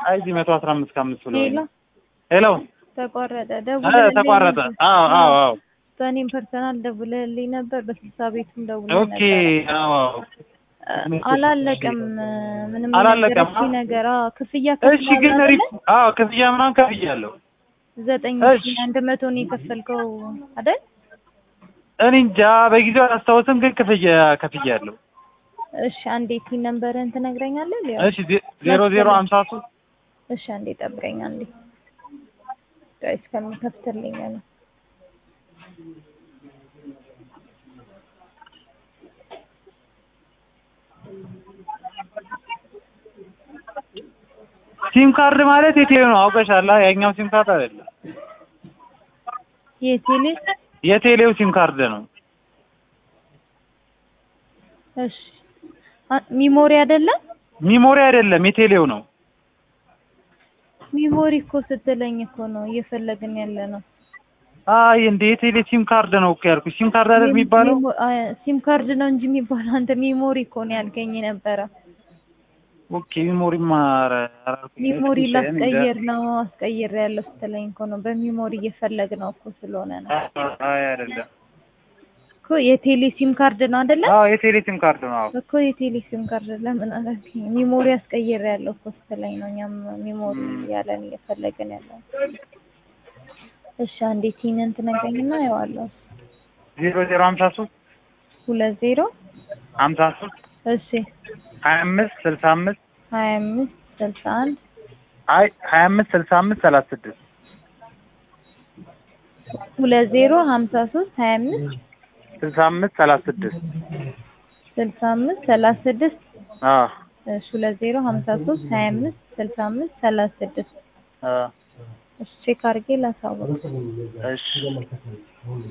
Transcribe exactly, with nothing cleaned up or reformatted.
አይዲ መቶ አስራ አምስት ከአምስት ብሎ ሄሎ ሄሎ ተቋረጠ እ ደውለልኝ ተቋረጠ አዎ አዎ አዎ በእኔም ፐርሰናል ደውለልኝ ነበር በስልሳ ቤቱም ደውለልኝ ኦኬ ነበር አዎ አላለቀም ምንም አላለቀም ነገር ነገር አዎ ክፍያ እሺ ግን ሪፕ አዎ ክፍያ ምናምን ከፍያለሁ ዘጠኝ ሺህ አንድ መቶ ነው የከፈልከው አይደል እኔ እንጃ በጊዜው አላስታውስም ግን ክፍያ ከፍያለሁ እሺ አንዴ ፒን ነምበርን ትነግረኛለህ እሺ ዜሮ ዜሮ ሃምሳ ሶስት እሺ አንዴ ጠብቀኝ አንዴ ጋይስ ከሚከፍትልኝ ነው ሲም ካርድ ማለት የቴሌ ነው አውቀሻላ ያኛው ሲም ካርድ አይደለም የቴሌ የቴሌው ሲም ካርድ ነው እሺ ሚሞሪ አይደለም ሚሞሪ አይደለም የቴሌው ነው ሚሞሪ እኮ ስትለኝ እኮ ነው እየፈለግን ያለ ነው አይ እንዴ የቴሌ ሲም ካርድ ነው እኮ ያልኩሽ ሲም ካርድ አይደል የሚባለው ሲም ካርድ ነው እንጂ የሚባለው አንተ ሚሞሪ እኮ ነው ያልከኝ ነበር ኦኬ ሚሞሪ ማረ ሚሞሪ ላስቀይር ነው አስቀይር ያለው ስትለኝ እኮ ነው በሚሞሪ እየፈለግ ነው እኮ ስለሆነ ነው አይ አይደለም እኮ የቴሌ ሲም ካርድ ነው አይደለ አዎ የቴሌ ሲም ካርድ ነው አዎ እኮ የቴሌ ሲም ካርድ ለምን አላልከኝ ሚሞሪ አስቀይር ያለው እኮ ስትለኝ ነው እኛም ሚሞሪ ያለን እየፈለግን ያለው እሺ አንዴ ቲንን ትነግረኝና ያዋለው ዜሮ ዜሮ ሃምሳ ሶስት ሁለት ዜሮ ሃምሳ ሶስት እሺ ሀያ አምስት ስልሳ አምስት ሀያ አምስት ስልሳ አንድ አይ ሀያ አምስት ስልሳ አምስት ሰላሳ ስድስት ሁለት ዜሮ ሃምሳ ሶስት ሀያ አምስት ስልሳ አምስት ሰላሳ ስድስት ስልሳ አምስት ሰላሳ ስድስት አዎ እሺ ሁለት ዜሮ ሃምሳ ሶስት ሀያ አምስት ስልሳ አምስት ሰላሳ ስድስት አዎ እሺ ቼክ አድርጌ ላሳውቅ እሺ